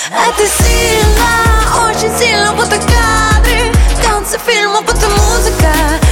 Это сильно, очень сильно, будто кадры в конце фильма, будто музыка